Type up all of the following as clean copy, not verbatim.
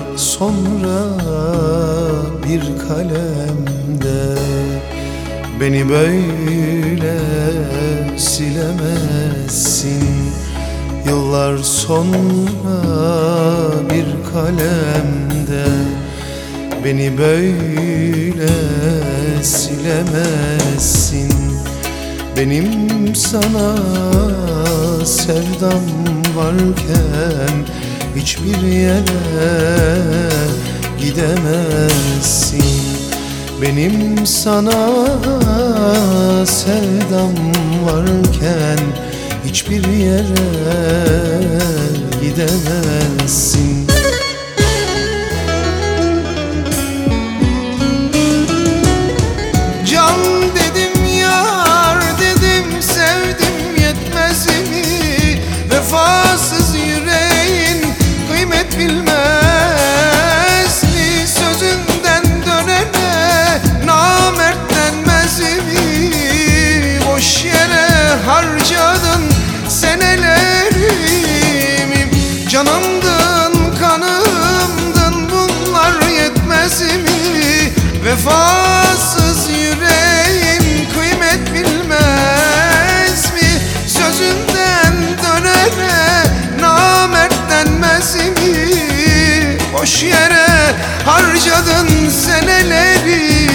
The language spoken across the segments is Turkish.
sonra bir kalemde beni böyle silemezsin. Yıllar sonra bir kalemde beni böyle silemezsin. Benim sana sevdam varken hiçbir yere gidemezsin. Benim sana sevdam varken hiçbir yere gidemezsin. Can dedim, yar dedim, sevdim yetmez mi? Vefasız yüreğin kıymet bilmez mi? Sözünden dönene namert denmez mi? Boş yere harcadın senelerimi. Canımdın, kanımdın, bunlar yetmez mi? Vefasız yüreğin kıymet bilmez mi? Sözünden dönene namert denmez mi? Boş yere harcadın senelerimi.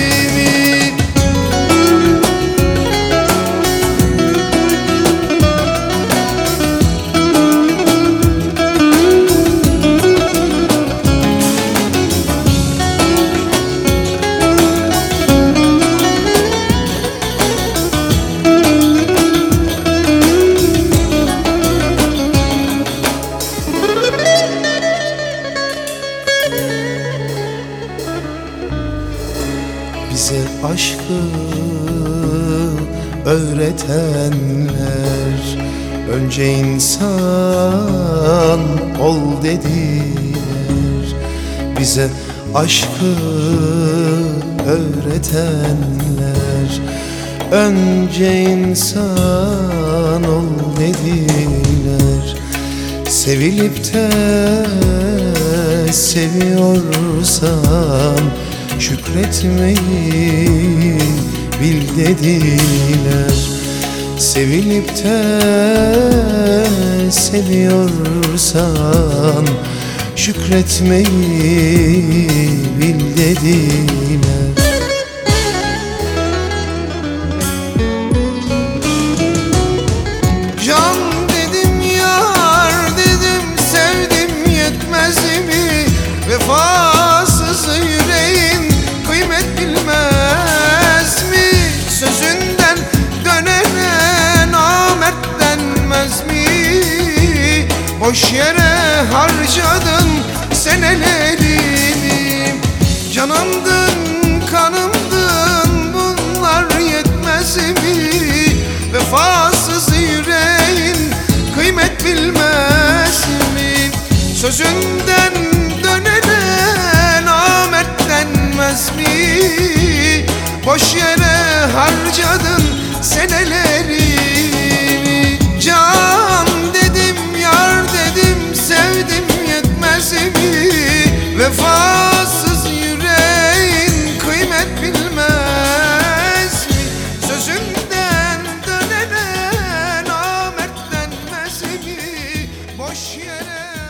Bize aşkı öğretenler önce insan ol dediler. Bize aşkı öğretenler önce insan ol dediler. Sevilip de seviyorsan şükretmeyi bil dediler. Sevilip de seviyorsan şükretmeyi bil dediler. Can dedim, yar dedim, sevdim yetmez mi? Vefasız yüreğin kıymet bilmez mi? Sözünden dönene namert denmez mi? Boş yere harcadın senelerimi. Canımdın, kanımdın, bunlar yetmez mi? Vefasız yüreğin kıymet bilmez mi? Sözünden dönene namert denmez mi? Boş yere harcadın senelerimi. Can dedim, yar dedim, sevdim yetmez mi? Vefasız yüreğin kıymet bilmez mi? Sözünden dönene namert denmez mi? Boş yere